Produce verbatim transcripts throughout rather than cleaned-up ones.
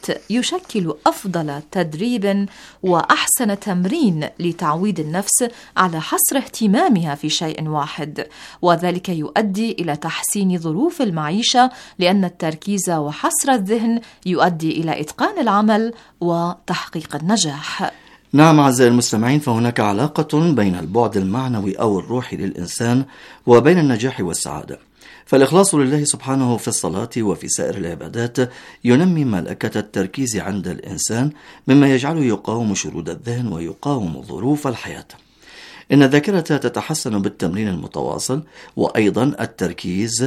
يشكل أفضل تدريب وأحسن تمرين لتعويد النفس على حصر اهتمامها في شيء واحد، وذلك يؤدي إلى تحسين ظروف المعيشة، لأن التركيز وحصر الذهن يؤدي إلى إتقان العمل وتحقيق النجاح. نعم أعزائي المستمعين، فهناك علاقة بين البعد المعنوي أو الروحي للإنسان وبين النجاح والسعادة. فالإخلاص لله سبحانه في الصلاة وفي سائر العبادات ينمي ملكة التركيز عند الإنسان، مما يجعله يقاوم شرود الذهن ويقاوم ظروف الحياة. إن الذاكرة تتحسن بالتمرين المتواصل، وأيضا التركيز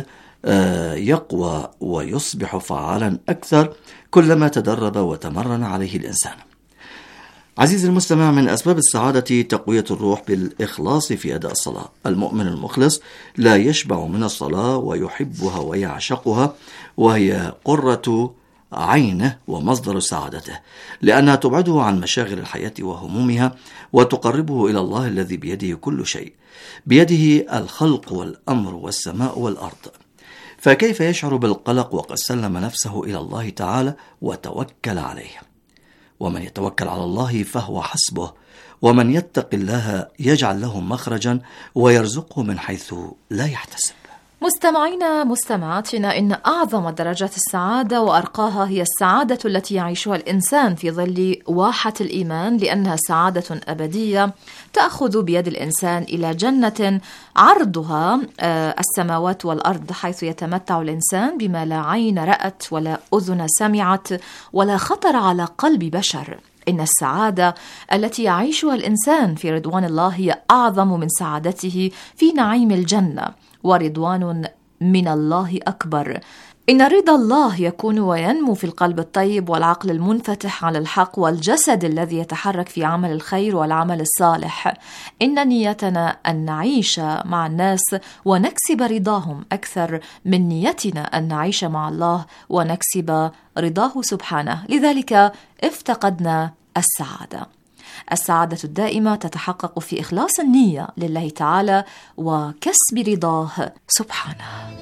يقوى ويصبح فعالا أكثر كلما تدرب وتمرن عليه الإنسان. عزيزي المستمع، من أسباب السعادة تقوية الروح بالإخلاص في أداء الصلاة. المؤمن المخلص لا يشبع من الصلاة ويحبها ويعشقها، وهي قرة عينه ومصدر سعادته، لأنها تبعده عن مشاغل الحياة وهمومها وتقربه إلى الله الذي بيده كل شيء، بيده الخلق والأمر والسماء والأرض. فكيف يشعر بالقلق وقد سلم نفسه إلى الله تعالى وتوكل عليه؟ ومن يتوكل على الله فهو حسبه، ومن يتق الله يجعل له مخرجا ويرزقه من حيث لا يحتسب. مستمعينا مستمعاتنا، إن أعظم درجات السعادة وأرقاها هي السعادة التي يعيشها الإنسان في ظل واحة الإيمان، لأنها سعادة أبدية تأخذ بيد الإنسان إلى جنة عرضها السماوات والأرض، حيث يتمتع الإنسان بما لا عين رأت ولا أذن سمعت ولا خطر على قلب بشر. إن السعادة التي يعيشها الإنسان في رضوان الله هي أعظم من سعادته في نعيم الجنة، ورضوان من الله أكبر. إن رضا الله يكون وينمو في القلب الطيب والعقل المنفتح على الحق والجسد الذي يتحرك في عمل الخير والعمل الصالح. إن نيتنا أن نعيش مع الناس ونكسب رضاهم أكثر من نيتنا أن نعيش مع الله ونكسب رضاه سبحانه، لذلك افتقدنا السعادة. السعادة الدائمة تتحقق في إخلاص النية لله تعالى وكسب رضاه سبحانه.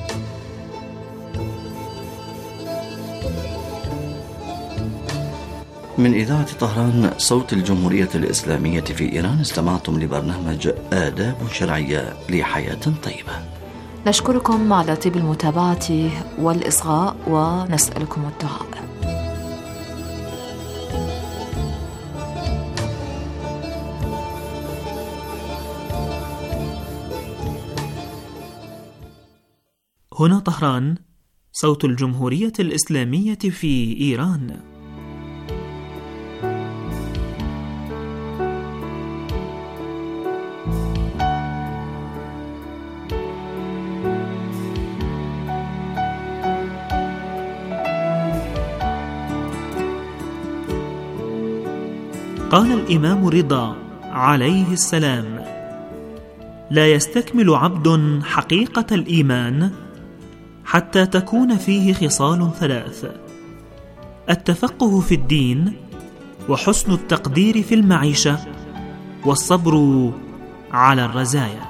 من إذاعة طهران صوت الجمهورية الإسلامية في إيران، استمعتم لبرنامج آداب شرعية لحياة طيبة. نشكركم على طيب المتابعة والإصغاء، ونسألكم الدعاء. هنا طهران صوت الجمهورية الإسلامية في إيران. قال الإمام رضا عليه السلام: لا يستكمل عبد حقيقة الإيمان حتى تكون فيه خصال ثلاث: التفقه في الدين، وحسن التقدير في المعيشة، والصبر على الرزايا.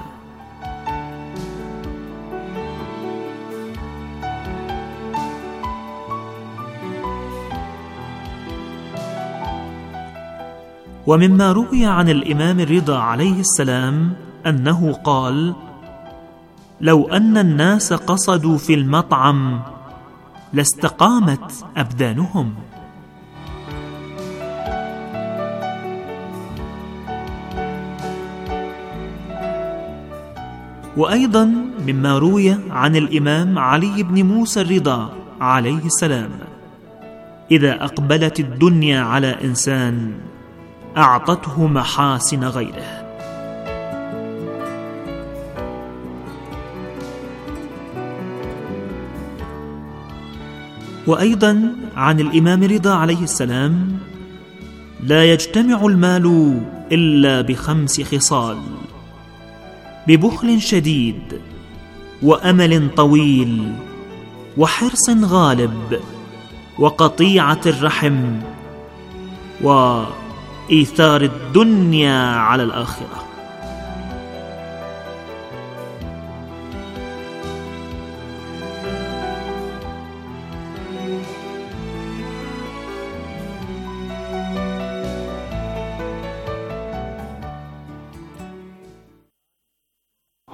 ومما روي عن الإمام الرضا عليه السلام أنه قال: لو أن الناس قصدوا في المطعم لاستقامت أبدانهم. وأيضا مما روي عن الإمام علي بن موسى الرضا عليه السلام: إذا أقبلت الدنيا على إنسان أعطته محاسن غيره. وأيضا عن الإمام رضا عليه السلام: لا يجتمع المال إلا بخمس خصال: ببخل شديد، وأمل طويل، وحرص غالب، وقطيعة الرحم، وإيثار الدنيا على الآخرة.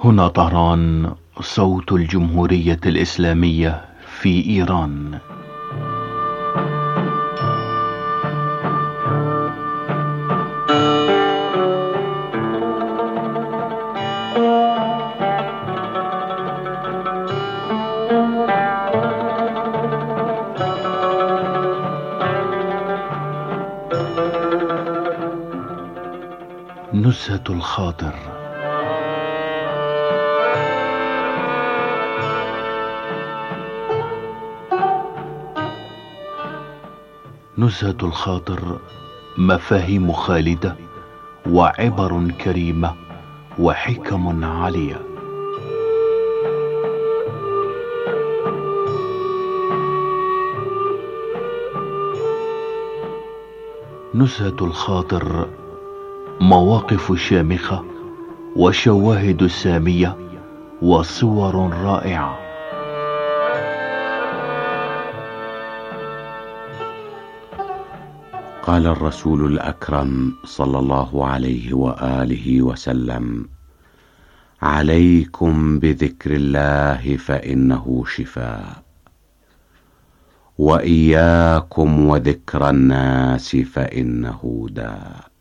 هنا طهران، صوت الجمهورية الإسلامية في إيران. نزهة الخاطر. نزهة الخاطر مفاهيم خالدة وعبر كريمة وحكم عالية. نزهة الخاطر مواقف شامخة وشواهد سامية وصور رائعة. قال الرسول الأكرم صلى الله عليه وآله وسلم: عليكم بذكر الله فإنه شفاء، وإياكم وذكر الناس فإنه داء.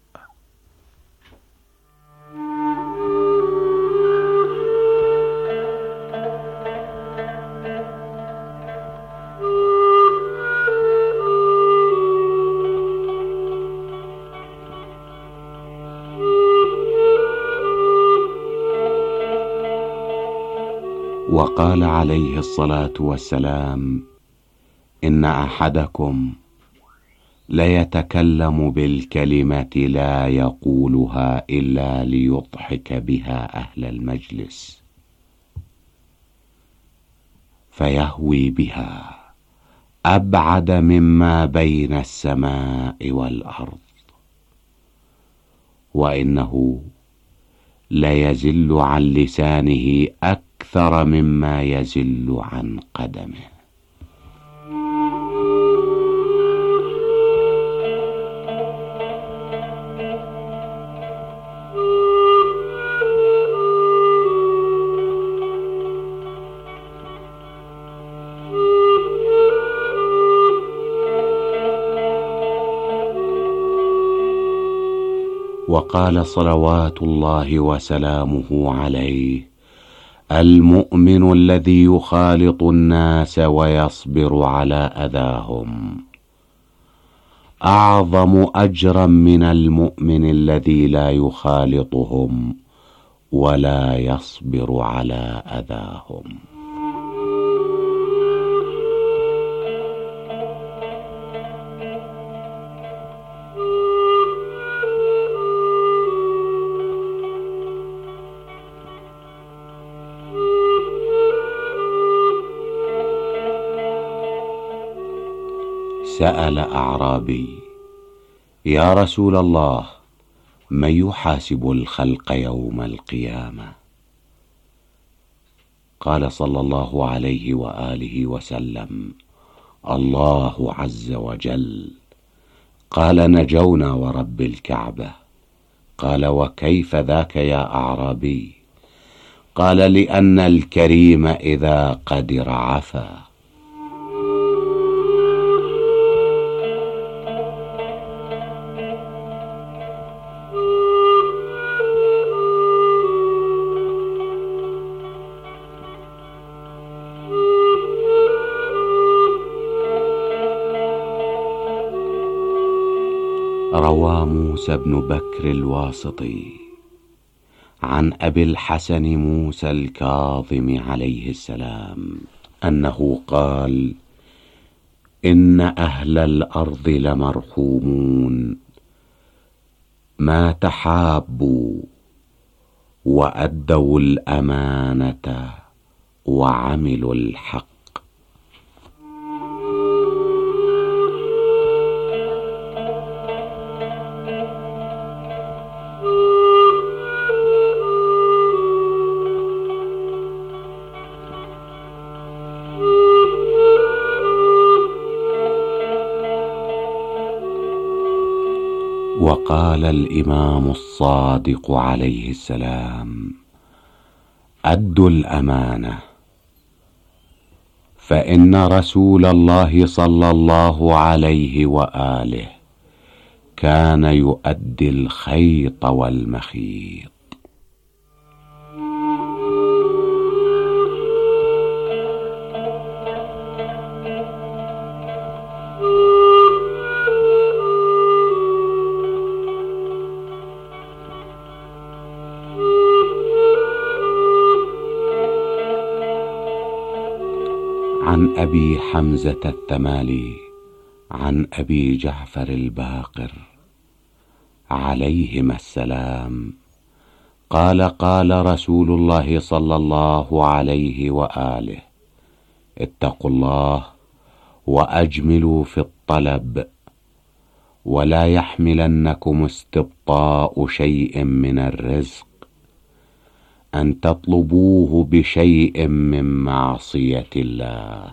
وقال عليه الصلاة والسلام: إن أحدكم ليتكلم بالكلمة لا يقولها إلا ليضحك بها أهل المجلس، فيهوي بها أبعد مما بين السماء والأرض، وإنه ليزل عن لسانه أكثر مما يزل عن قدمه. وقال صلوات الله وسلامه عليه: المؤمن الذي يخالط الناس ويصبر على أذاهم أعظم أجرا من المؤمن الذي لا يخالطهم ولا يصبر على أذاهم. سأل أعرابي: يا رسول الله، من يحاسب الخلق يوم القيامة؟ قال صلى الله عليه وآله وسلم: الله عز وجل. قال: نجونا ورب الكعبة. قال: وكيف ذاك يا أعرابي؟ قال: لأن الكريم إذا قدر عفا. روى موسى بن بكر الواسطي عن أبي الحسن موسى الكاظم عليه السلام أنه قال: إن أهل الأرض لمرحومون ما تحابوا وأدوا الأمانة وعملوا الحق. وقال الإمام الصادق عليه السلام: أدوا الأمانة، فإن رسول الله صلى الله عليه وآله كان يؤدي الخيط والمخيط. عن أبي حمزة الثمالي عن أبي جعفر الباقر عليهما السلام قال: قال رسول الله صلى الله عليه وآله: اتقوا الله وأجملوا في الطلب، ولا يحملنكم استبطاء شيء من الرزق أن تطلبوه بشيء من معصية الله.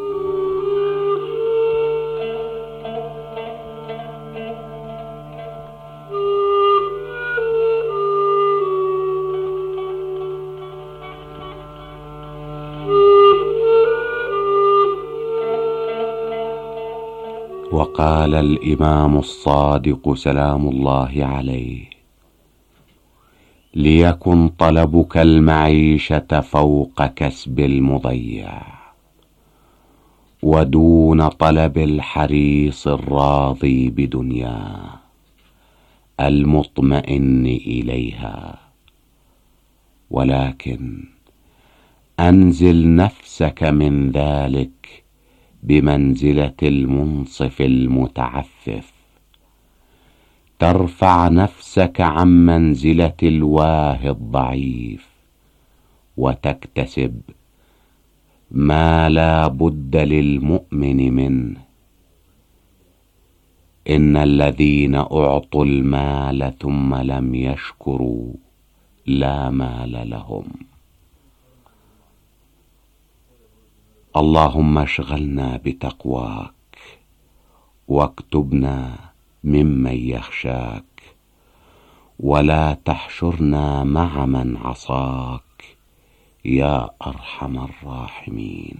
وقال الإمام الصادق سلام الله عليه: ليكن طلبك المعيشة فوق كسب المضيع، ودون طلب الحريص الراضي بدنياه المطمئن إليها، ولكن أنزل نفسك من ذلك بمنزلة المنصف المتعفف، ترفع نفسك عن منزلة الواهي الضعيف، وتكتسب ما لا بد للمؤمن منه. إن الذين أعطوا المال ثم لم يشكروا لا مال لهم. اللهم اشغلنا بتقواك، واكتبنا ممن يخشاك، ولا تحشرنا مع من عصاك يا أرحم الراحمين.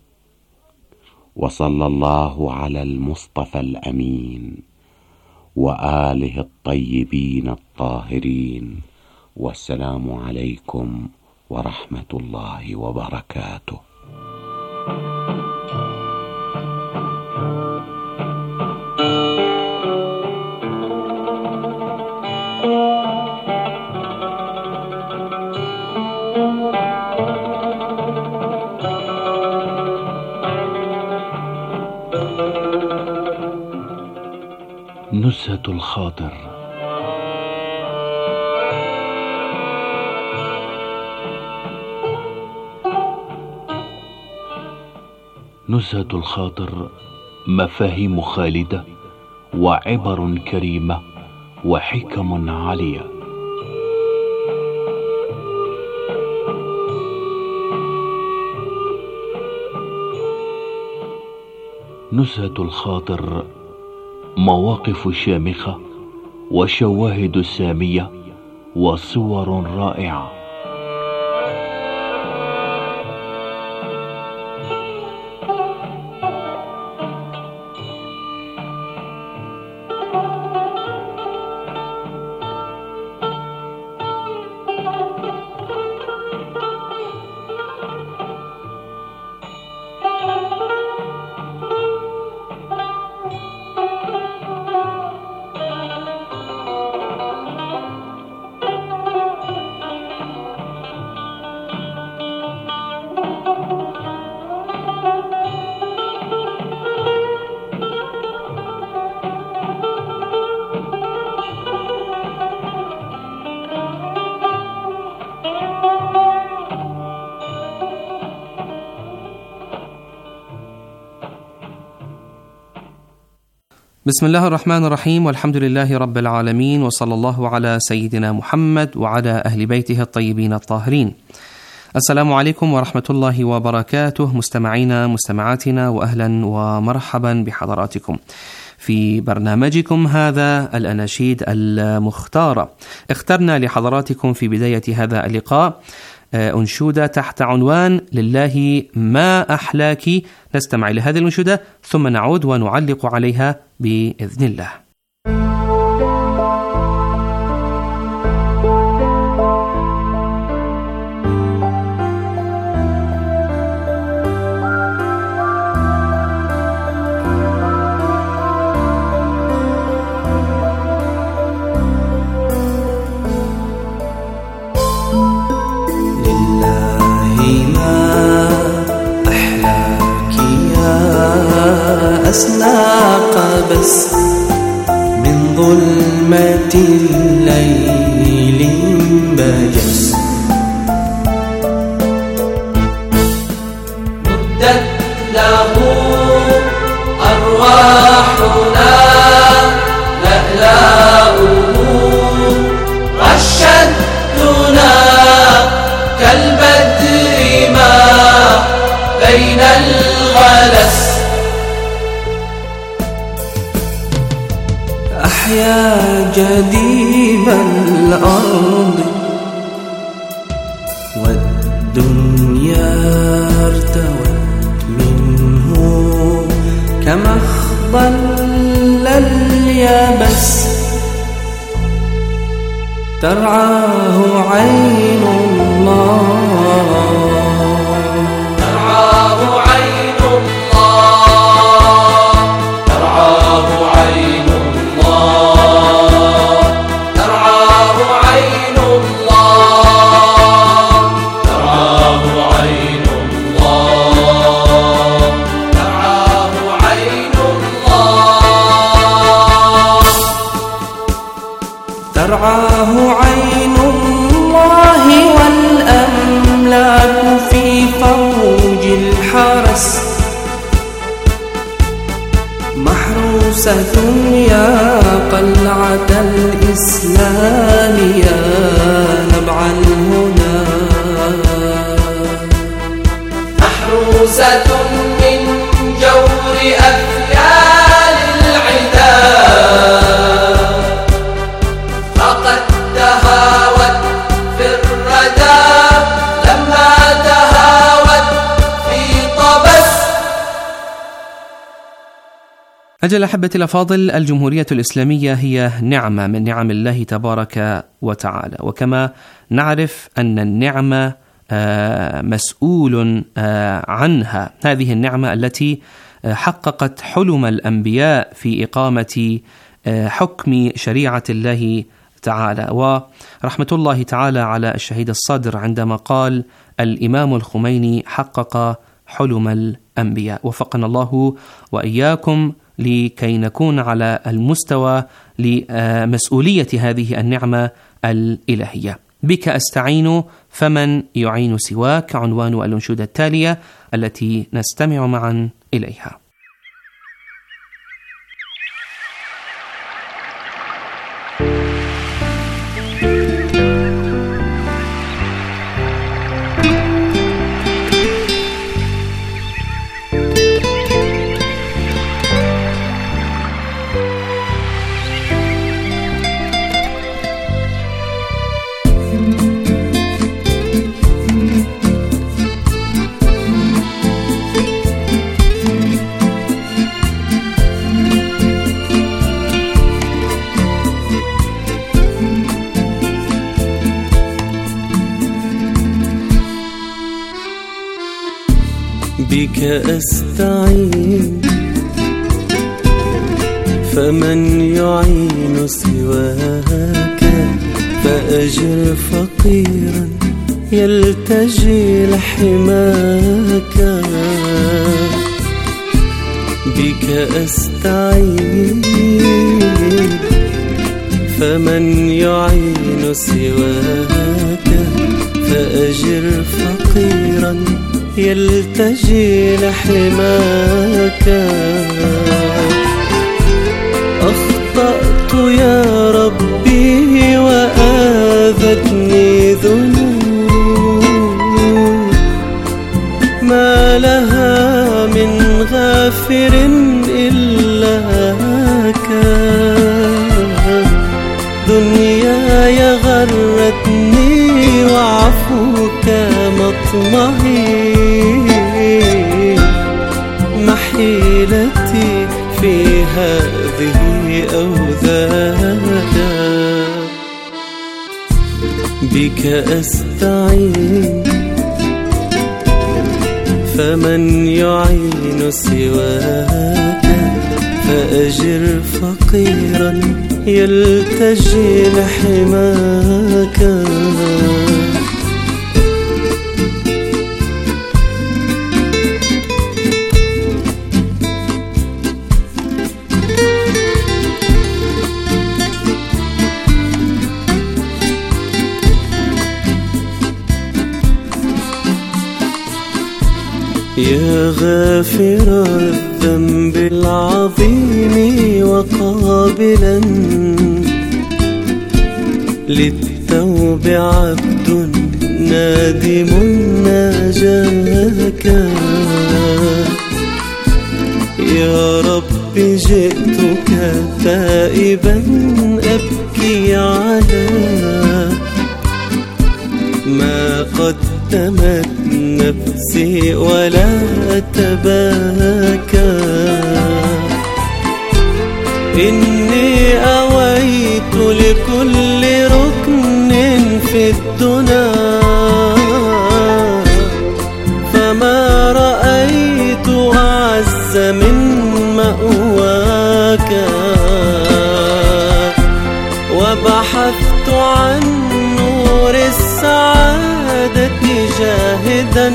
وصلى الله على المصطفى الأمين وآله الطيبين الطاهرين، والسلام عليكم ورحمة الله وبركاته. نزهة الخاطر. نزهة الخاطر مفاهيم خالدة وعبر كريمة وحكم عالية. نزهة الخاطر مواقف شامخة وشواهد سامية وصور رائعة. بسم الله الرحمن الرحيم، والحمد لله رب العالمين، وصلى الله على سيدنا محمد وعلى أهل بيته الطيبين الطاهرين. السلام عليكم ورحمة الله وبركاته، مستمعينا مستمعاتنا، وأهلا ومرحبا بحضراتكم في برنامجكم هذا الأناشيد المختارة. اخترنا لحضراتكم في بداية هذا اللقاء أنشودة تحت عنوان لله ما أحلاك. نستمع إلى هذه الأنشودة ثم نعود ونعلق عليها بإذن الله. أسناق بس من ظلمة الليل بجس مدت له أرواحنا لألاؤه رشدتنا كالبدر ما بين الغلس أحيا جديب الأرض والدنيا ارتوت منه كما اخضل اليابس ترعاه عين الله ترعاه عين الله ترعاه عين ترعاه عين الله والأملاك في فوج الحرس محروسة يا قلعة الإسلام يا نبع الهدى محروسة من جور أفيال العدا فقد تهاوت في الردى لما تهاوت في طبس. أجل أحبتي الأفاضل، الجمهورية الإسلامية هي نعمة من نعم الله تبارك وتعالى، وكما نعرف أن النعمة مسؤول عنها، هذه النعمة التي حققت حلم الأنبياء في إقامة حكم شريعة الله تعالى. ورحمة الله تعالى على الشهيد الصدر عندما قال الإمام الخميني حقق حلم الأنبياء. وفقنا الله وإياكم لكي نكون على المستوى لمسؤولية هذه النعمة الإلهية. بك أستعين فمن يعين سواك، عنوان الأنشودة التالية التي نستمع معا إليها. بك أستعين فمن يعين سواك، فأجر فقيرا يلتجي لحماك. بك أستعين فمن يعين سواك، فأجر فقيرا يلتجي لحماك. أخطأت يا ربي وآذتني ذنوب، ما لها من غافر إلاك. دنياي غرتني وعفوك مطمعي محيلتي في هذه أو ذاك، بك أستعين فمن يعين سواك، فأجر فقيرا يلتجي لحماك. يا غافر الذنب العظيم وقابلا للتوب عبد نادم ناجاك، يا رب جئتك تائبا أبكي على ما قدمت نفسي ولا أتباكى، إني أويت لكل ركن في الدنا فما رأيت أعز من مأواك، وبحثت عن نور السعادة جاهدا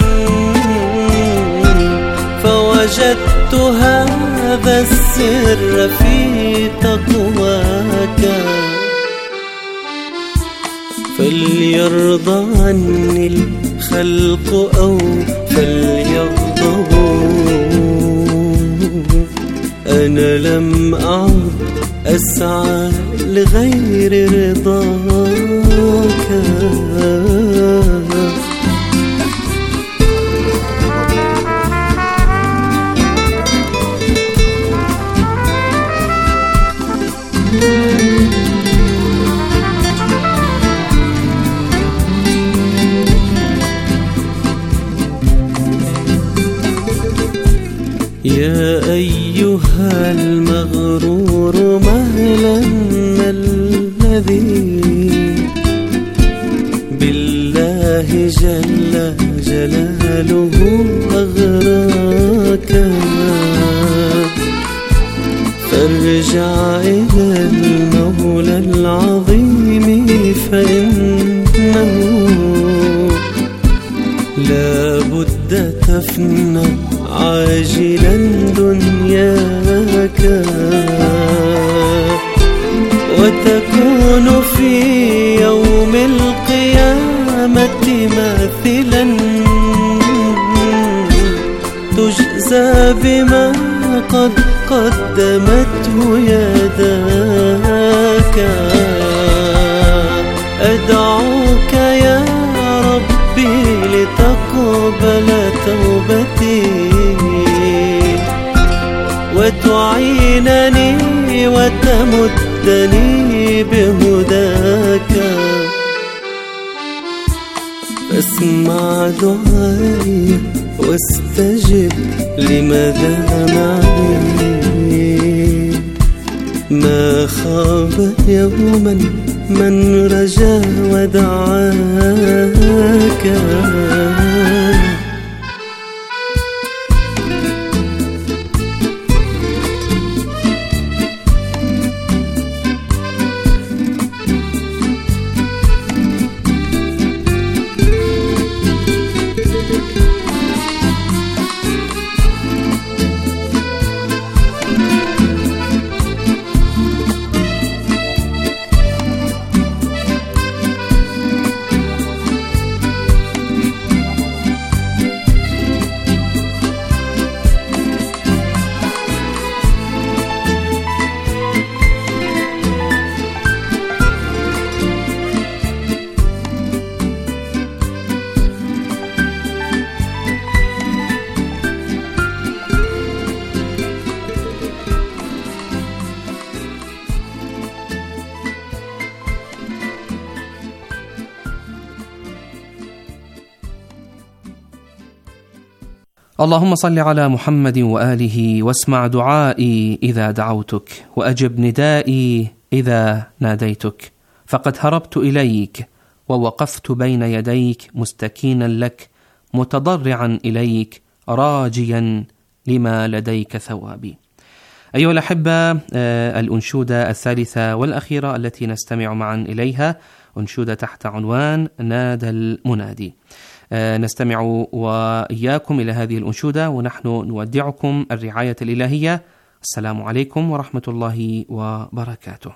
فوجدت هذا السر في تقواك. فليرضى عني الخلق أو فليغضبوا، أنا لم أعد أسعى لغير رضاك. يا أيها المغرور مهلا ما الذي بالله جل جلاله أغراك، فارجع إلى المولى العظيم فإنه لا بد تفنى عاجلا دنياك، وتكون في يوم القيامة ماثلا تجزى بما قد قدمته يداك. أدعوك يا ربي لتقبل توبتي وتعينني وتمدني بهداك، فاسمع دعائي واستجب لمدامعي، ما خاب يوما من رجا ودعاك. اللهم صل على محمد وآله واسمع دعائي إذا دعوتك وأجب ندائي إذا ناديتك، فقد هربت إليك ووقفت بين يديك مستكينا لك متضرعا إليك راجيا لما لديك ثوابي. أيها الأحبة، الأنشودة الثالثة والأخيرة التي نستمع معا إليها أنشودة تحت عنوان نادى المنادي. نستمع وإياكم إلى هذه الأنشودة ونحن نودعكم الرعاية الإلهية. السلام عليكم ورحمة الله وبركاته.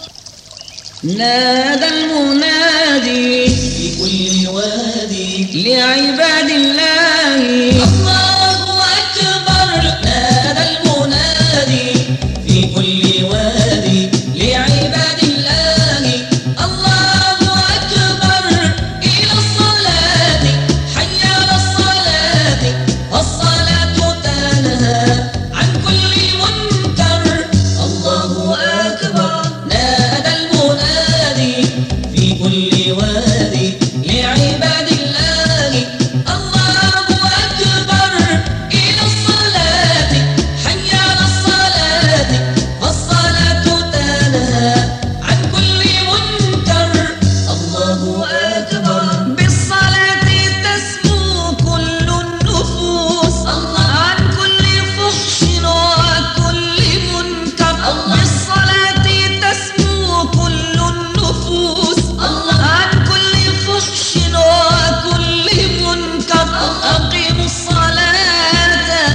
نادى المنادي في كل وادي لعباد الله الله أكبر. نادى المنادي في كل وادي لعباد الله الله أكبر. إلى الصلاة حي على الصلاة والصلاة تنهى عن كل منكر الله أكبر. نادى المنادي في كل وادي لعباد الله الله أكبر. إلى الصلاة حي على الصلاة والصلاة تنهى عن كل منكر الله أكبر. بالصلاة تسمو كل النفوس عن كل فحش وكل منكر. بالصلاة تسمو كل النفوس عن كل فحش وكل منكر. أقيموا الصلاة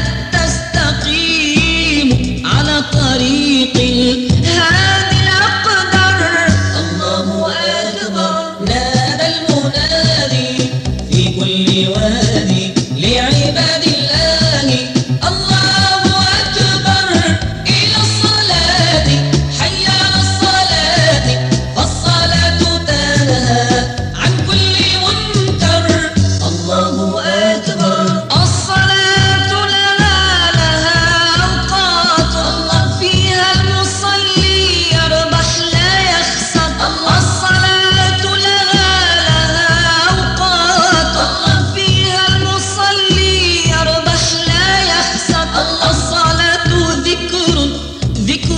تستقيم على طريق الهادي الأقدر الله أكبر. نادى المنادي في كل وادي لعباد الله الله أكبر. إلى الصلاة حي على الصلاة والصلاة تنهى عن كل منكر الله أكبر. الصلاة لها لها أوقات الله فيها المصلي يربح لا يخسر. الصلاة لها لها أوقات الله فيها المصلي يربح لا يخسر. الصلاة ذكر ذكر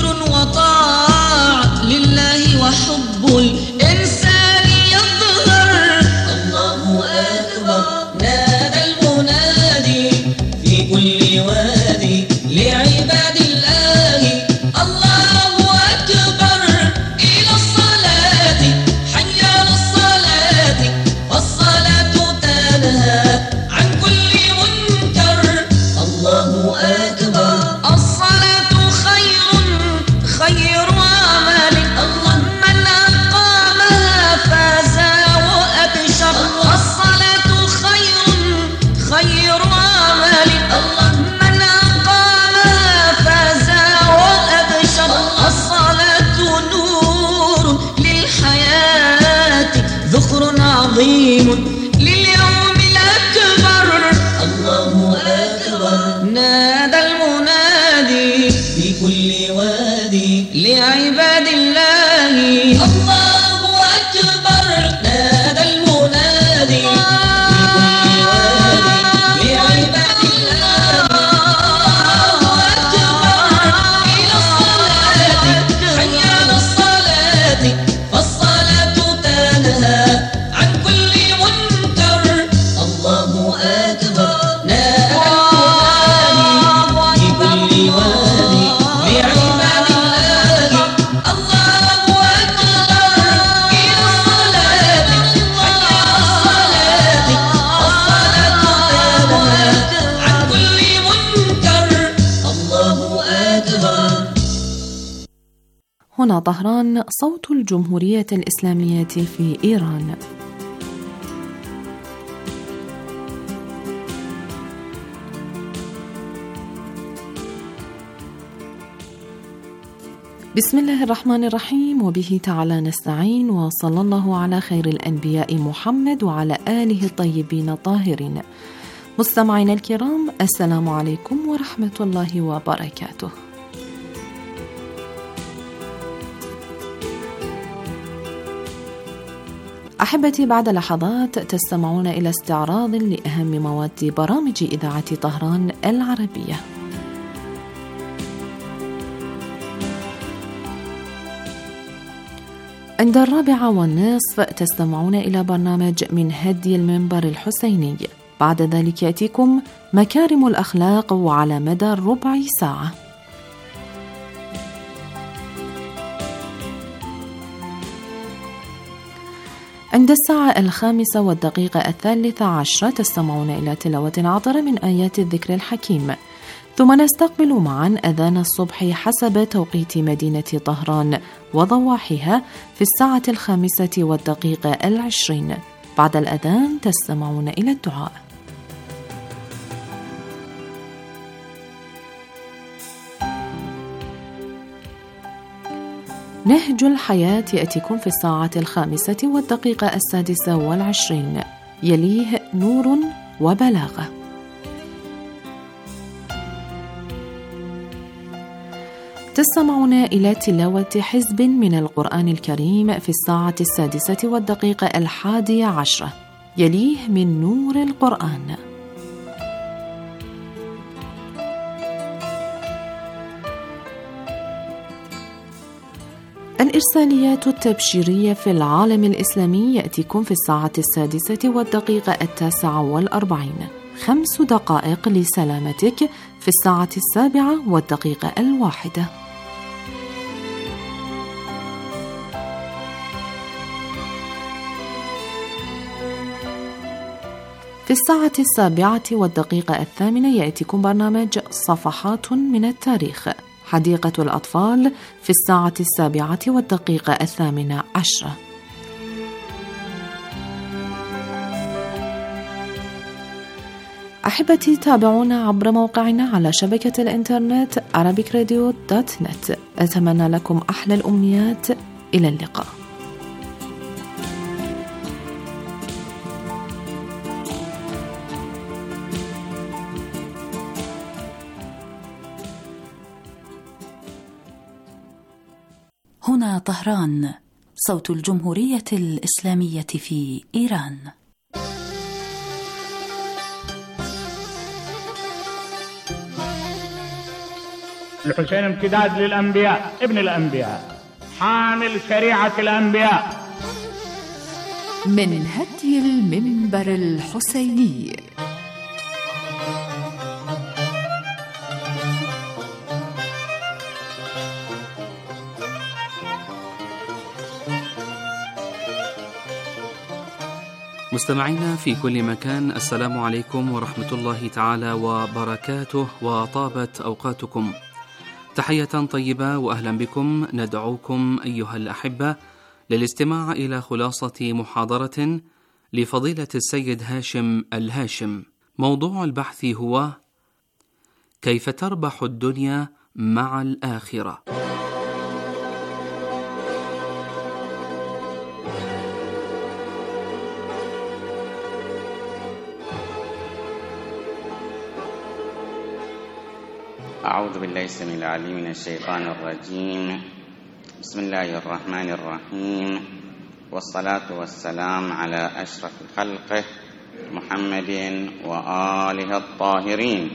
وطاعة لله وحب الإنسان يظهر الله أكبر. نادى المنادي في كل وادي لعباد الله الله أكبر. إلى الصلاة حي على الصلاة والصلاة تنهى عن كل منكر الله أكبر. الصلاة خير خير عمل الله من أقامها فاز وأبشر. الصلاة خير خير عمل الله من أقامها فاز وأبشر. الصلاة نور للحياة ذخر عظيم لليوم الأكبر الله أكبر. نادى المنادي في كل وادي لعباد الله الله أكبر. نادى المنادي في كل وادي لعباد الله الله أكبر. إلى الصلاة حي على الصلاة والصلاة تنهى عن كل منكر الله أكبر. نادى المنادي في كل وادي لعباد الله الله أكبر. إلى الصلاة حي على الصلاة والصلاة تنهى عن كل منكر الله أكبر. هنا طهران، صوت الجمهورية الإسلامية في إيران. بسم الله الرحمن الرحيم، وبه تعالى نستعين، وصلى الله على خير الأنبياء محمد وعلى آله الطيبين الطاهرين. مستمعينا الكرام، السلام عليكم ورحمة الله وبركاته. أحبتي، بعد لحظات تستمعون إلى استعراض لأهم مواد برامج إذاعة طهران العربية. عند الرابعة والنصف تستمعون إلى برنامج من هدي المنبر الحسيني. بعد ذلك يأتيكم مكارم الأخلاق وعلى مدى ربع ساعة. عند الساعة الخامسة والدقيقة الثالثة عشرة تستمعون إلى تلاوة عطرة من آيات الذكر الحكيم، ثم نستقبل معا أذان الصبح حسب توقيت مدينة طهران وضواحيها في الساعة الخامسة والدقيقة العشرين. بعد الأذان تستمعون إلى الدعاء. نهج الحياة يأتيكم في الساعة الخامسة والدقيقة السادسة والعشرين، يليه نور وبلاغة. تستمعون إلى تلاوة حزب من القرآن الكريم في الساعة السادسة والدقيقة الحادية عشرة، يليه من نور القرآن. الإرساليات التبشيرية في العالم الإسلامي يأتيكم في الساعة السادسة والدقيقة التاسعة والأربعين، خمس دقائق لسلامتك في الساعة السابعة والدقيقة الواحدة. في الساعة السابعة والدقيقة الثامنة يأتيكم برنامج صفحات من التاريخ. حديقة الأطفال في الساعة السابعة والدقيقة الثامنة عشرة. أحبتي، تابعونا عبر موقعنا على شبكة الإنترنت arabic radio dot net. أتمنى لكم أحلى الأمنيات. إلى اللقاء. هنا طهران، صوت الجمهورية الإسلامية في إيران. الحسين امتداد للأنبياء، ابن الأنبياء، حامل شريعة الأنبياء. من هدي المنبر الحسيني. مستمعينا في كل مكان، السلام عليكم ورحمة الله تعالى وبركاته، وطابت أوقاتكم. تحية طيبة وأهلا بكم. ندعوكم أيها الأحبة للاستماع إلى خلاصة محاضرة لفضيلة السيد هاشم الهاشم. موضوع البحث هو كيف تربح الدنيا مع الآخرة. أعوذ بالله السميع العليم من الشيطان الرجيم. بسم الله الرحمن الرحيم، والصلاة والسلام على أشرف خلقه محمد وآله الطاهرين.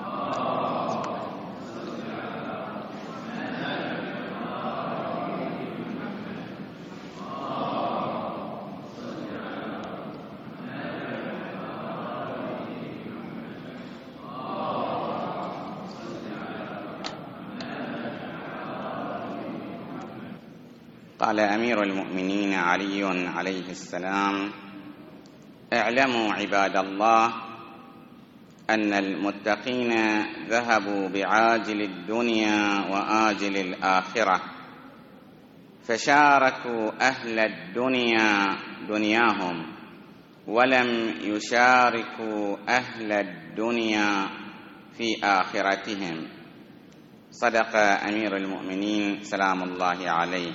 قال أمير المؤمنين علي عليه السلام: اعلموا عباد الله أن المتقين ذهبوا بعاجل الدنيا وآجل الآخرة، فشاركوا أهل الدنيا دنياهم ولم يشاركوا أهل الدنيا في آخرتهم. صدق أمير المؤمنين سلام الله عليه.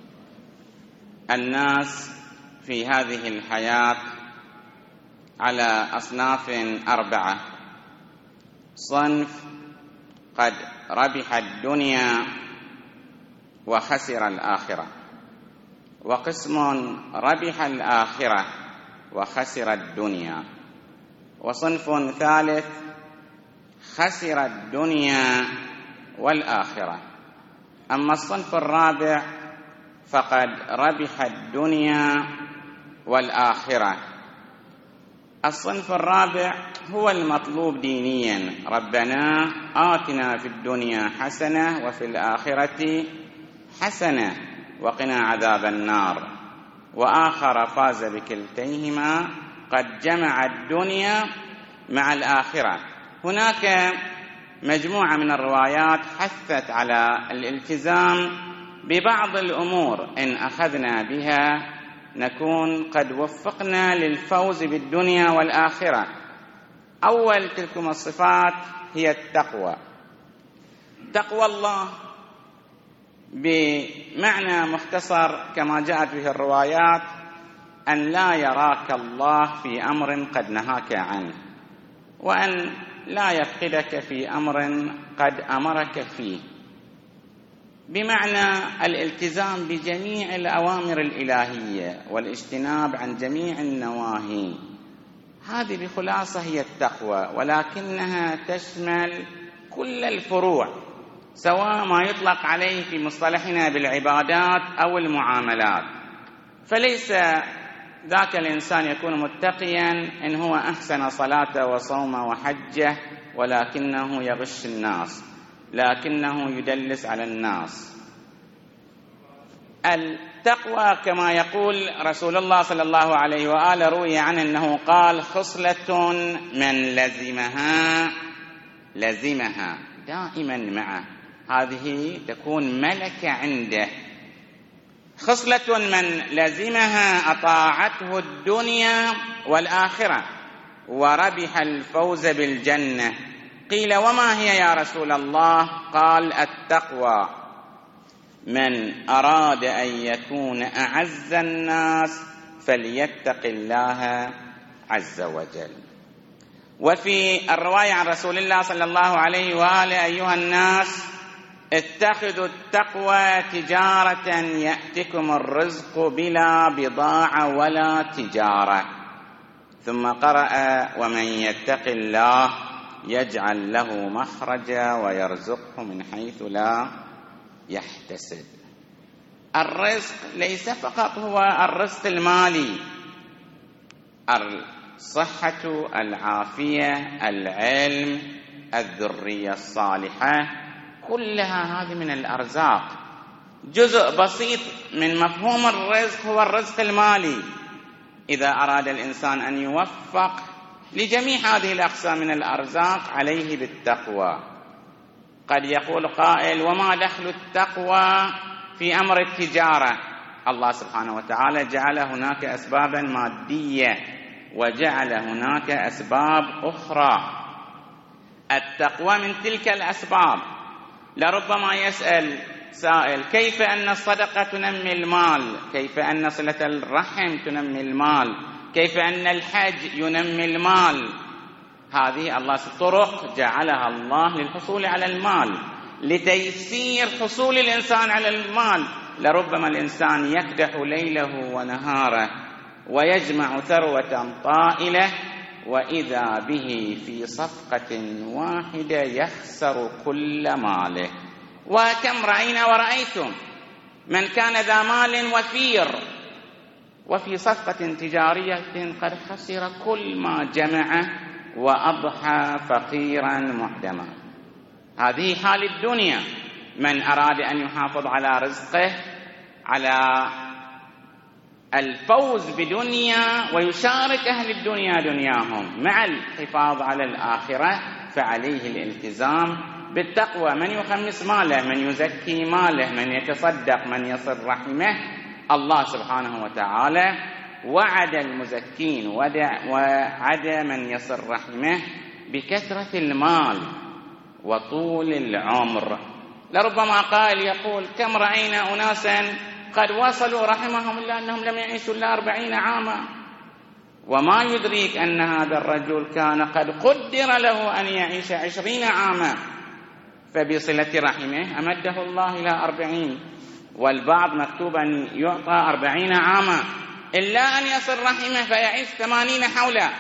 الناس في هذه الحياة على أصناف أربعة: صنف قد ربح الدنيا وخسر الآخرة، وقسم ربح الآخرة وخسر الدنيا، وصنف ثالث خسر الدنيا والآخرة. أما الصنف الرابع فقد ربح الدنيا والآخرة. الصنف الرابع هو المطلوب دينيا: ربنا آتنا في الدنيا حسنة وفي الآخرة حسنة وقنا عذاب النار. وآخر فاز بكلتيهما قد جمع الدنيا مع الآخرة. هناك مجموعة من الروايات حثت على الالتزام ببعض الأمور إن أخذنا بها نكون قد وفقنا للفوز بالدنيا والآخرة. أول تلكم الصفات هي التقوى. تقوى الله بمعنى مختصر كما جاءت به الروايات أن لا يراك الله في أمر قد نهاك عنه، وأن لا يفقدك في أمر قد أمرك فيه، بمعنى الالتزام بجميع الأوامر الإلهية والاجتناب عن جميع النواهي. هذه بخلاصة هي التقوى، ولكنها تشمل كل الفروع، سواء ما يطلق عليه في مصطلحنا بالعبادات أو المعاملات. فليس ذاك الإنسان يكون متقيا إن هو أحسن صلاة وصوم وحجه ولكنه يغش الناس، لكنه يدلس على الناس. التقوى كما يقول رسول الله صلى الله عليه وآله روي عنه أنه قال: خصلة من لزمها لزمها دائما معه، هذه تكون ملكة عنده. خصلة من لزمها أطاعته الدنيا والآخرة وربح الفوز بالجنة. قيل: وما هي يا رسول الله؟ قال: التقوى. من أراد أن يكون أعز الناس فليتق الله عز وجل. وفي الرواية عن رسول الله صلى الله عليه وآله: أيها الناس اتخذوا التقوى تجارة يأتكم الرزق بلا بضاعة ولا تجارة. ثم قرأ: ومن يتق الله يجعل له مخرجا ويرزقه من حيث لا يحتسب. الرزق ليس فقط هو الرزق المالي، الصحة، العافية، العلم، الذرية الصالحة، كلها هذه من الأرزاق. جزء بسيط من مفهوم الرزق هو الرزق المالي. إذا أراد الإنسان أن يوفق لجميع هذه الأقسام من الأرزاق عليه بالتقوى. قد يقول قائل: وما دخل التقوى في أمر التجارة؟ الله سبحانه وتعالى جعل هناك أسبابا مادية وجعل هناك أسباب أخرى. التقوى من تلك الأسباب. لربما يسأل سائل: كيف أن الصدقة تنمي المال؟ كيف أن صلة الرحم تنمي المال؟ كيف أن الحج ينمي المال؟ هذه الله طرق جعلها الله للحصول على المال، لتيسير حصول الإنسان على المال. لربما الإنسان يكدح ليله ونهاره ويجمع ثروة طائلة، وإذا به في صفقة واحدة يخسر كل ماله. وكم رأينا ورأيتم من كان ذا مال وفير وفي صفقة تجارية قد خسر كل ما جمع وأضحى فقيرا معدما. هذه حال الدنيا. من أراد أن يحافظ على رزقه، على الفوز بدنيا ويشارك أهل الدنيا دنياهم مع الحفاظ على الآخرة، فعليه الالتزام بالتقوى. من يخمس ماله، من يزكي ماله، من يتصدق، من يصل رحمه. الله سبحانه وتعالى وعد المزكين وعد من يصل رحمه بكثرة المال وطول العمر. لربما قائل يقول: كم رأينا أناسا قد وصلوا رحمهم الله أنهم لم يعيشوا إلا أربعين عاما، وما يدريك أن هذا الرجل كان قد قدر له أن يعيش عشرين عاما، فبصلة رحمه أمده الله إلى أربعين. والبعض مكتوب أن يعطى أربعين عاما إلا أن يصل رحمه فيعيش ثمانين حولا.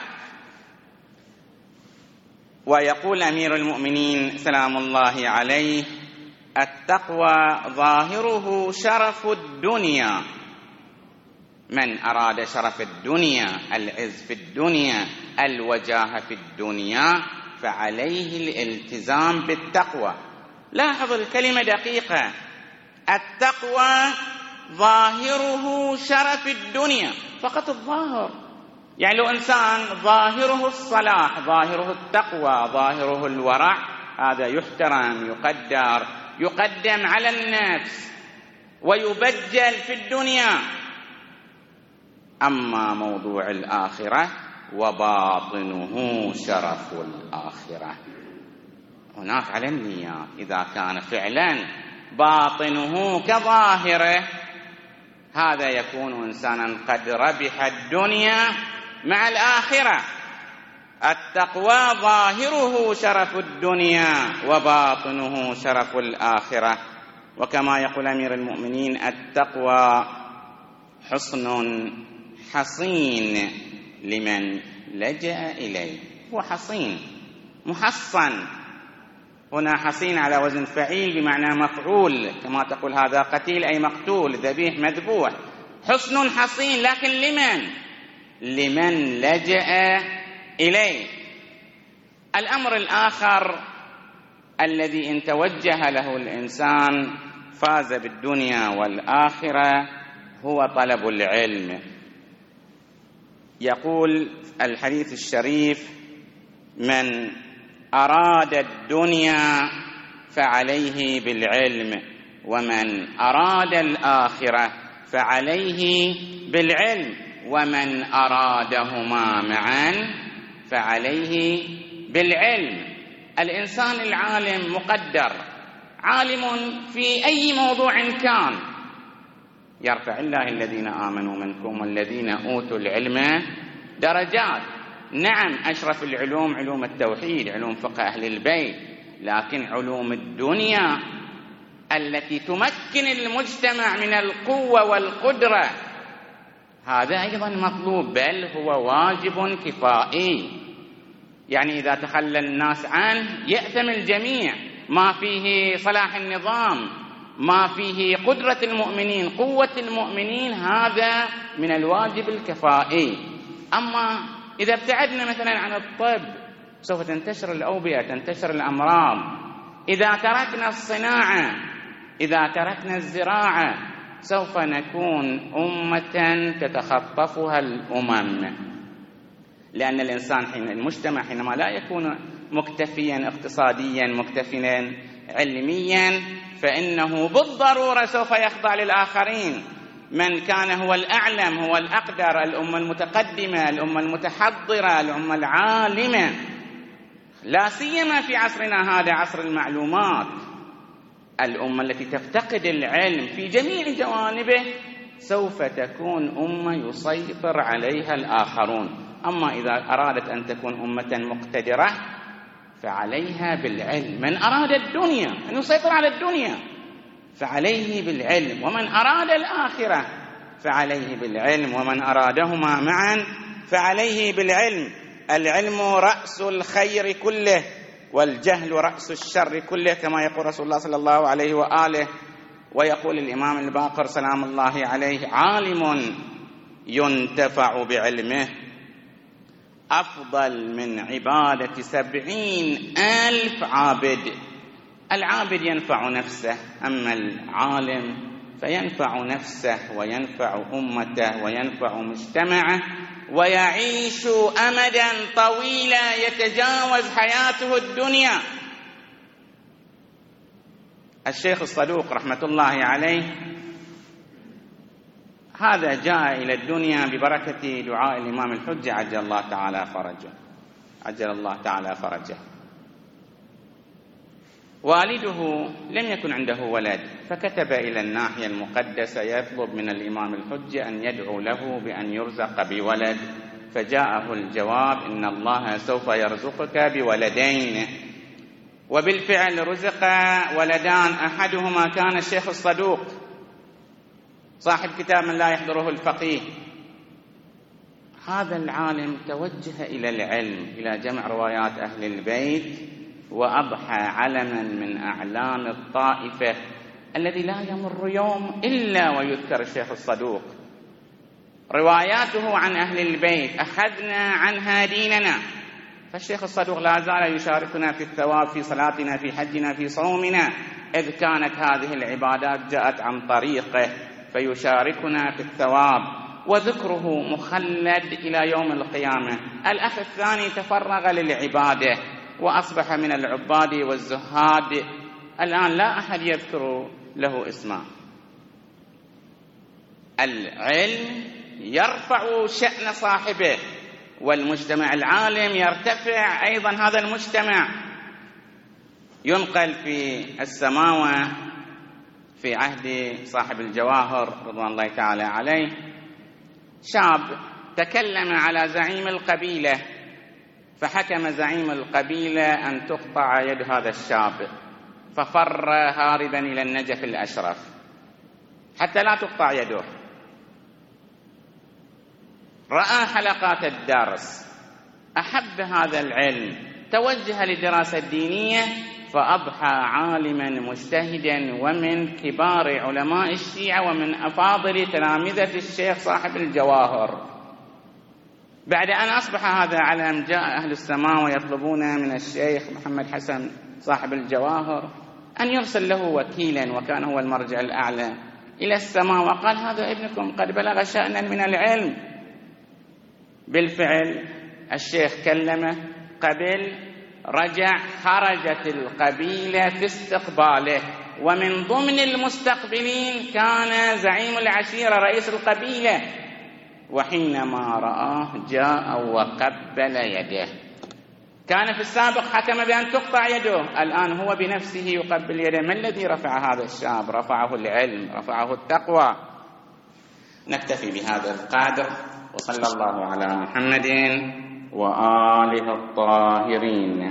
ويقول أمير المؤمنين سلام الله عليه: التقوى ظاهره شرف الدنيا، من أراد شرف الدنيا، العز في الدنيا، الوجاهة في الدنيا، فعليه الالتزام بالتقوى. لاحظ الكلمة دقيقة، التقوى ظاهره شرف الدنيا، فقط الظاهر. يعني لو إنسان ظاهره الصلاح، ظاهره التقوى، ظاهره الورع، هذا يحترم، يقدر، يقدم على النفس ويبجل في الدنيا. أما موضوع الآخرة وباطنه شرف الآخرة، هناك على النيات. إذا كان فعلا باطنه كظاهره، هذا يكون إنسانا قد ربح الدنيا مع الآخرة. التقوى ظاهره شرف الدنيا وباطنه شرف الآخرة. وكما يقول أمير المؤمنين: التقوى حصن حصين لمن لجأ إليه. هو حصين محصن، هنا حصين على وزن فعيل بمعنى مفعول، كما تقول هذا قتيل أي مقتول، ذبيح مذبوح. حصن حصين، لكن لمن؟ لمن لجأ إليه. الأمر الآخر الذي إن توجه له الإنسان فاز بالدنيا والآخرة هو طلب العلم. يقول الحديث الشريف: من أراد الدنيا فعليه بالعلم، ومن أراد الآخرة فعليه بالعلم، ومن أرادهما معا فعليه بالعلم. الإنسان العالم مقدر، عالم في أي موضوع كان. يرفع الله الذين آمنوا منكم والذين أوتوا العلم درجات. نعم، أشرف العلوم علوم التوحيد، علوم فقه أهل البيت، لكن علوم الدنيا التي تمكن المجتمع من القوة والقدرة، هذا أيضا مطلوب، بل هو واجب كفائي. يعني إذا تخلى الناس عنه يأثم الجميع. ما فيه صلاح النظام، ما فيه قدرة المؤمنين، قوة المؤمنين، هذا من الواجب الكفائي. أما إذا ابتعدنا مثلا عن الطب سوف تنتشر الأوبئة، تنتشر الأمراض. إذا تركنا الصناعة، إذا تركنا الزراعة، سوف نكون أمة تتخطفها الأمم. لأن الإنسان حين المجتمع حينما لا يكون مكتفيا اقتصاديا، مكتفيا علميا، فإنه بالضرورة سوف يخضع للآخرين. من كان هو الأعلم، هو الأقدر، الأمة المتقدمة، الأمة المتحضرة، الأمة العالمة، لا سيما في عصرنا هذا عصر المعلومات. الأمة التي تفتقد العلم في جميع جوانبه سوف تكون أمة يسيطر عليها الآخرون. أما إذا أرادت أن تكون أمة مقتدرة فعليها بالعلم. من أراد الدنيا أن يسيطر على الدنيا فعليه بالعلم، ومن أراد الآخرة فعليه بالعلم، ومن أرادهما معا فعليه بالعلم. العلم رأس الخير كله، والجهل رأس الشر كله، كما يقول رسول الله صلى الله عليه وآله. ويقول الإمام الباقر سلام الله عليه: عالم ينتفع بعلمه أفضل من عبادة سبعين ألف عابد. العابد ينفع نفسه، أما العالم فينفع نفسه وينفع أمته وينفع مجتمعه، ويعيش أمدا طويلا يتجاوز حياته الدنيا. الشيخ الصدوق رحمة الله عليه هذا جاء إلى الدنيا ببركة دعاء الإمام الحجة عجل الله تعالى فرجه عجل الله تعالى فرجه. والده لم يكن عنده ولد، فكتب إلى الناحية المقدسة يطلب من الإمام الحجة أن يدعو له بأن يرزق بولد، فجاءه الجواب: إن الله سوف يرزقك بولدين. وبالفعل رزق ولدان، أحدهما كان الشيخ الصدوق صاحب كتاب من لا يحضره الفقيه. هذا العالم توجه إلى العلم، إلى جمع روايات أهل البيت، وأضحى علما من أعلام الطائفة الذي لا يمر يوم إلا ويذكر الشيخ الصدوق. رواياته عن أهل البيت أخذنا عنها ديننا، فالشيخ الصدوق لا زال يشاركنا في الثواب في صلاتنا، في حجنا، في صومنا، إذ كانت هذه العبادات جاءت عن طريقه، فيشاركنا في الثواب، وذكره مخلد إلى يوم القيامة. الأخ الثاني تفرغ للعبادة وأصبح من العباد والزهاد، الآن لا أحد يذكر له اسمه. العلم يرفع شأن صاحبه، والمجتمع العالم يرتفع أيضا هذا المجتمع. ينقل في السماوة في عهد صاحب الجواهر رضوان الله تعالى عليه، شاب تكلم على زعيم القبيلة، فحكم زعيم القبيلة أن تقطع يد هذا الشاب، ففر هاربا إلى النجف الأشرف حتى لا تقطع يده. رأى حلقات الدرس، أحب هذا العلم، توجه للدراسة الدينية، فأضحى عالما مجتهدا ومن كبار علماء الشيعة ومن أفاضل تلامذة الشيخ صاحب الجواهر. بعد أن أصبح هذا علم، جاء أهل السماء ويطلبون من الشيخ محمد حسن صاحب الجواهر أن يرسل له وكيلا، وكان هو المرجع الأعلى إلى السماء، وقال هذا ابنكم قد بلغ شأنا من العلم. بالفعل الشيخ كلمه، قبل، رجع، خرجت القبيلة في استقباله، ومن ضمن المستقبلين كان زعيم العشيرة رئيس القبيلة، وحينما رآه جاء وقبل يده. كان في السابق حكم بأن تقطع يده، الآن هو بنفسه يقبل يده. ما الذي رفع هذا الشاب؟ رفعه العلم، رفعه التقوى. نكتفي بهذا القدر، وصلى الله على محمد وآله الطاهرين.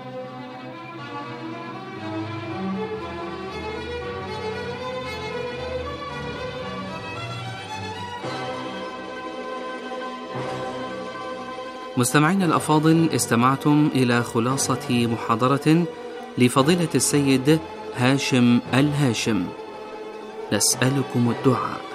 مستمعينا الأفاضل، استمعتم إلى خلاصة محاضرة لفضيلة السيد هاشم الهاشم. نسألكم الدعاء.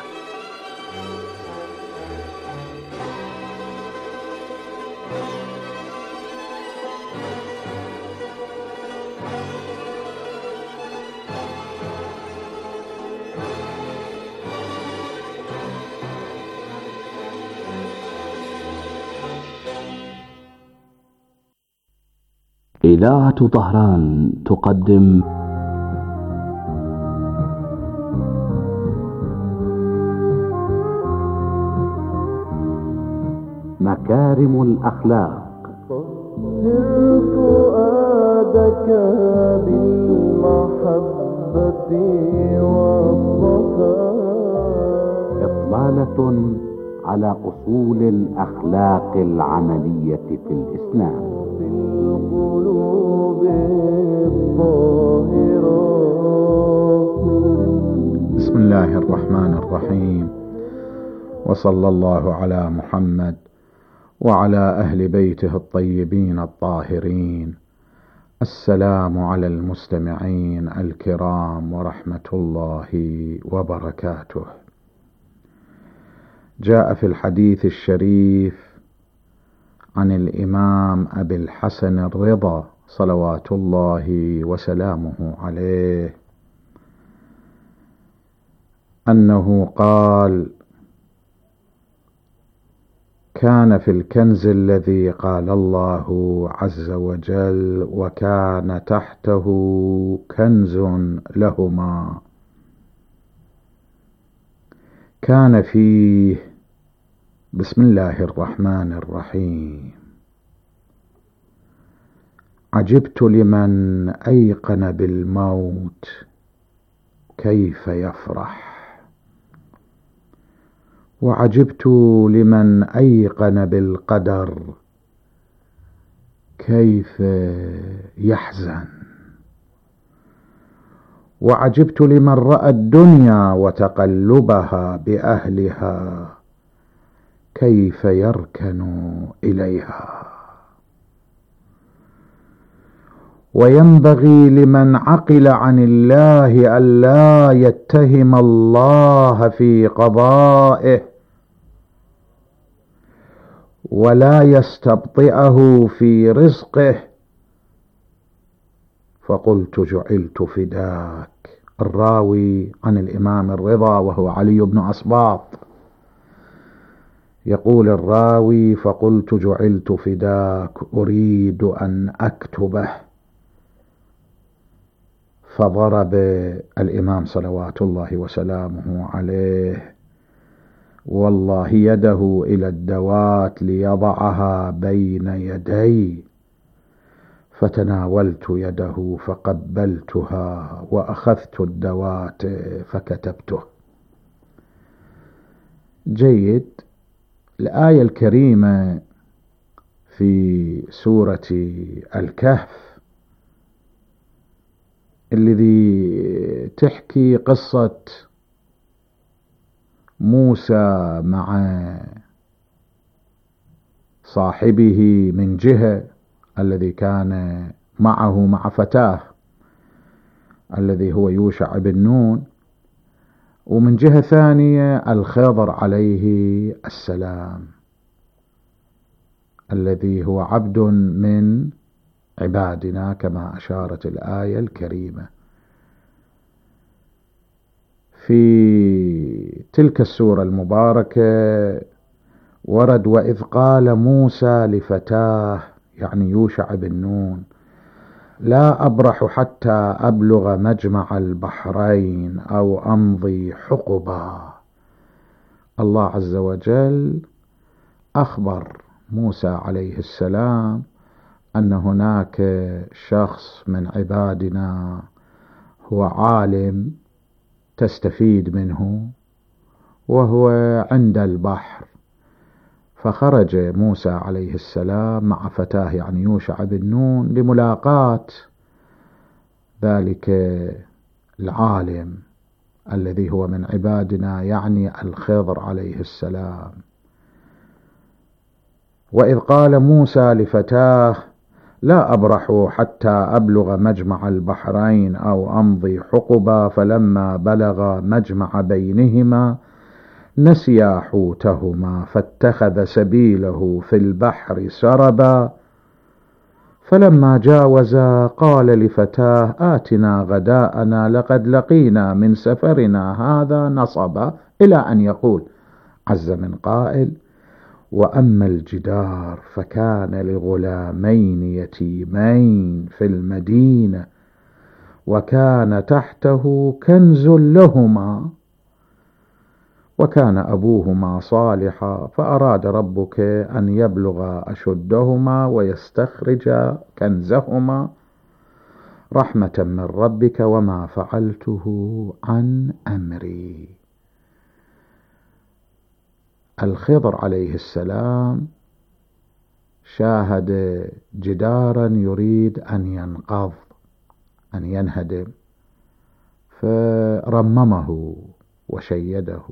إذاعة طهران تقدم مكارم الأخلاق. طهر فؤادك بالمحبة والصفاء. إطلالة على أصول الأخلاق العملية في الإسلام. في القلوب الطاهرة. بسم الله الرحمن الرحيم، وصلى الله على محمد وعلى أهل بيته الطيبين الطاهرين. السلام على المستمعين الكرام ورحمة الله وبركاته. جاء في الحديث الشريف عن الإمام أبي الحسن الرضا صلوات الله وسلامه عليه أنه قال: كان في الكنز الذي قال الله عز وجل: وكان تحته كنز لهما، كان فيه بسم الله الرحمن الرحيم: عجبت لمن أيقن بالموت كيف يفرح، وعجبت لمن أيقن بالقدر كيف يحزن، وعجبت لمن رأى الدنيا وتقلبها بأهلها كيف يركن إليها. وينبغي لمن عقل عن الله ألا يتهم الله في قضائه ولا يستبطئه في رزقه. فقلت جعلت فداك. الراوي عن الإمام الرضا وهو علي بن أصباط يقول الراوي: فقلت جعلت فداك أريد أن أكتبه، فضرب الإمام صلوات الله وسلامه عليه والله يده إلى الدوات ليضعها بين يدي، فتناولت يده فقبلتها وأخذت الدوات فكتبته. جيد. الآية الكريمة في سورة الكهف الذي تحكي قصة موسى مع صاحبه من جهة الذي كان معه مع فتاه الذي هو يوشع بن نون، ومن جهة ثانية الخضر عليه السلام الذي هو عبد من عبادنا كما أشارت الآية الكريمة. في تلك السورة المباركة ورد: وإذ قال موسى لفتاه، يعني يوشع بن نون: لا أبرح حتى أبلغ مجمع البحرين أو أمضي حقبا. الله عز وجل أخبر موسى عليه السلام أن هناك شخص من عبادنا هو عالم تستفيد منه وهو عند البحر. فخرج موسى عليه السلام مع فتاه يعني يوشع بن نون لملاقاة ذلك العالم الذي هو من عبادنا يعني الخضر عليه السلام. وإذ قال موسى لفتاه لا أبرح حتى أبلغ مجمع البحرين أو أمضي حقبا فلما بلغ مجمع بينهما نسيا حوتهما فاتخذ سبيله في البحر سربا فلما جاوزا قال لفتاه آتنا غداءنا لقد لقينا من سفرنا هذا نصبا، إلى أن يقول عز من قائل: وأما الجدار فكان لغلامين يتيمين في المدينة وكان تحته كنز لهما وكان أبوهما صالحا فأراد ربك أن يبلغ أشدهما ويستخرج كنزهما رحمة من ربك وما فعلته عن أمري. الخضر عليه السلام شاهد جدارا يريد أن ينقض أن ينهدم فرممه وشيده.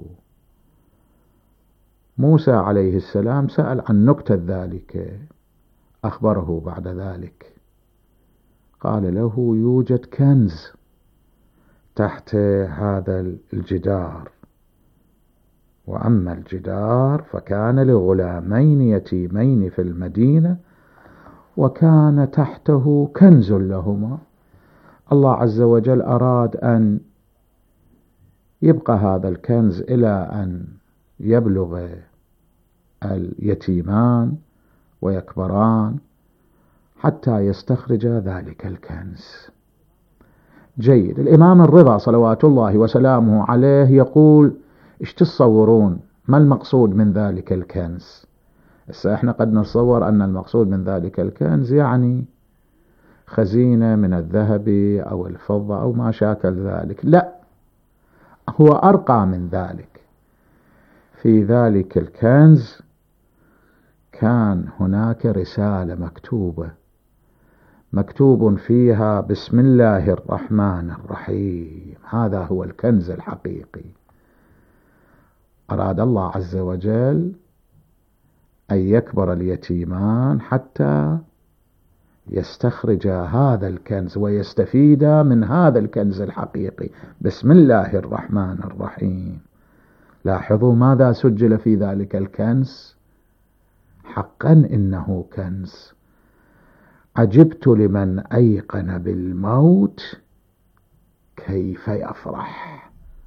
موسى عليه السلام سأل عن نكتة ذلك، أخبره بعد ذلك قال له يوجد كنز تحت هذا الجدار، وأما الجدار فكان لغلامين يتيمين في المدينة وكان تحته كنز لهما. الله عز وجل أراد أن يبقى هذا الكنز إلى أن يبلغ اليتيمان ويكبران حتى يستخرج ذلك الكنز. جيد. الإمام الرضا صلوات الله وسلامه عليه يقول: إيش تتصورون ما المقصود من ذلك الكنز؟ هسه احنا قد نتصور أن المقصود من ذلك الكنز يعني خزينة من الذهب أو الفضة أو ما شاكل ذلك. لا، هو أرقى من ذلك. في ذلك الكنز كان هناك رسالة مكتوبة مكتوب فيها بسم الله الرحمن الرحيم. هذا هو الكنز الحقيقي. أراد الله عز وجل أن يكبر اليتيمان حتى يستخرج هذا الكنز ويستفيد من هذا الكنز الحقيقي بسم الله الرحمن الرحيم. لاحظوا ماذا سجل في ذلك الكنز. حقا إنه كنز. عجبت لمن أيقن بالموت كيف يفرح.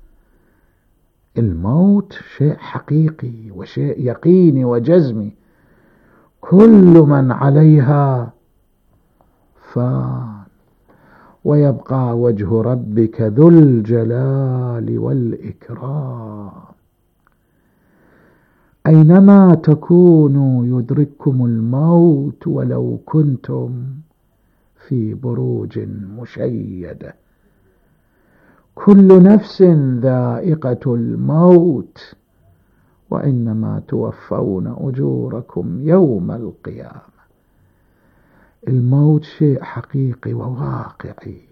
الموت شيء حقيقي وشيء يقيني وجزمي. كل من عليها فان ويبقى وجه ربك ذو الجلال والإكرام. أينما تكونوا يدرككم الموت ولو كنتم في بروج مشيدة. كل نفس ذائقة الموت وإنما توفون أجوركم يوم القيامة. الموت شيء حقيقي وواقعي.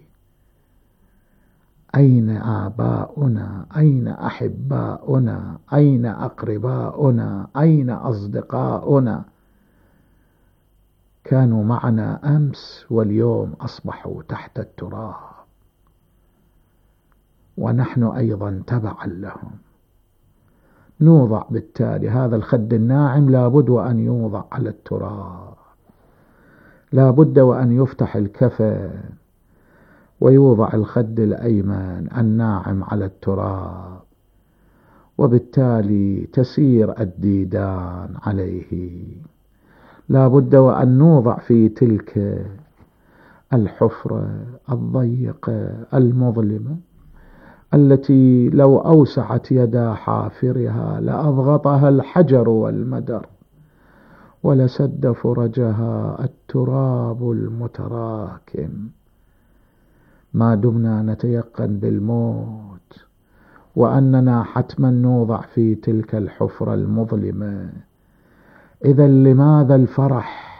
أين آباؤنا؟ أين أحباؤنا؟ أين أقرباؤنا؟ أين أصدقاؤنا؟ كانوا معنا أمس واليوم أصبحوا تحت التراب، ونحن أيضا تبعا لهم. نوضع بالتالي هذا الخد الناعم لابد وأن يوضع على التراب، لابد وأن يفتح الكفن ويوضع الخد الأيمن الناعم على التراب، وبالتالي تسير الديدان عليه. لابد وأن نوضع في تلك الحفرة الضيقة المظلمة التي لو أوسعت يدا حافرها لأضغطها الحجر والمدر ولسد فرجها التراب المتراكم. ما دمنا نتيقن بالموت وأننا حتما نوضع في تلك الحفرة المظلمة، إذا لماذا الفرح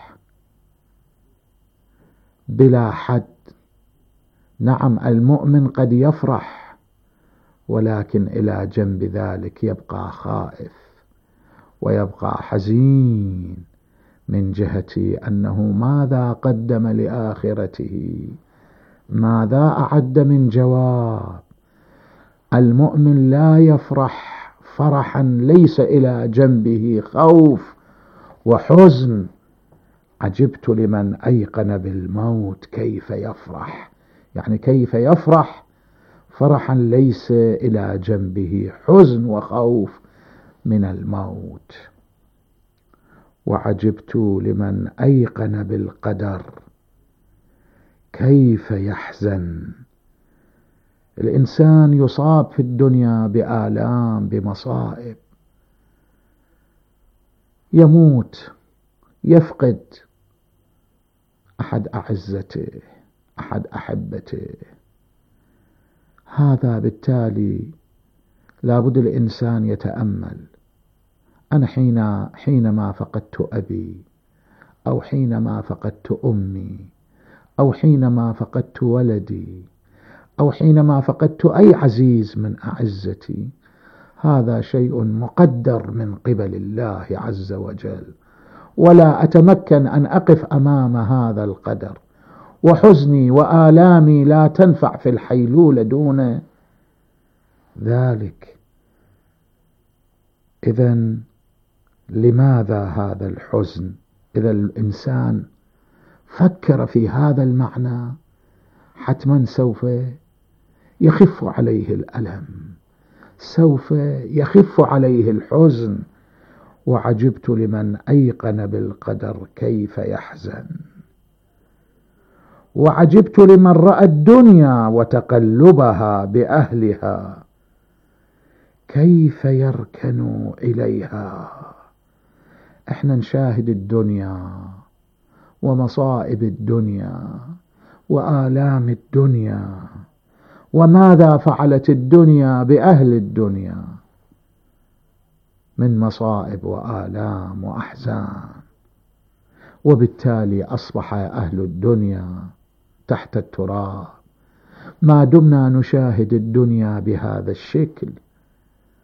بلا حد؟ نعم، المؤمن قد يفرح، ولكن إلى جنب ذلك يبقى خائف ويبقى حزين من جهة أنه ماذا قدم لآخرته، ماذا أعد من جواب. المؤمن لا يفرح فرحا ليس إلى جنبه خوف وحزن. عجبت لمن أيقن بالموت كيف يفرح، يعني كيف يفرح فرحا ليس إلى جنبه حزن وخوف من الموت. وعجبت لمن أيقن بالقدر كيف يحزن. الإنسان يصاب في الدنيا بآلام بمصائب، يموت، يفقد أحد أعزته، أحد أحبته. هذا بالتالي لابد الإنسان يتأمل. أنا حين حينما فقدت أبي، أو حينما فقدت أمي، أو حينما فقدت ولدي، أو حينما فقدت أي عزيز من أعزتي، هذا شيء مقدر من قبل الله عز وجل، ولا أتمكن أن أقف أمام هذا القدر، وحزني وآلامي لا تنفع في الحيلولة دون ذلك. إذن لماذا هذا الحزن؟ إذا الإنسان فكر في هذا المعنى حتما سوف يخف عليه الألم، سوف يخف عليه الحزن. وعجبت لمن أيقن بالقدر كيف يحزن. وعجبت لمن رأى الدنيا وتقلبها بأهلها كيف يركن إليها. احنا نشاهد الدنيا ومصائب الدنيا وآلام الدنيا، وماذا فعلت الدنيا بأهل الدنيا من مصائب وآلام وأحزان. وبالتالي أصبح أهل الدنيا تحت التراب. ما دمنا نشاهد الدنيا بهذا الشكل